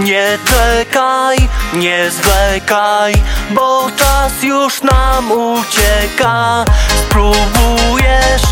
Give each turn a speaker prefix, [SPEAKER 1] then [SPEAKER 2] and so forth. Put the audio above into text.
[SPEAKER 1] Nie czekaj, nie zwlekaj, bo czas już nam ucieka. Spróbujesz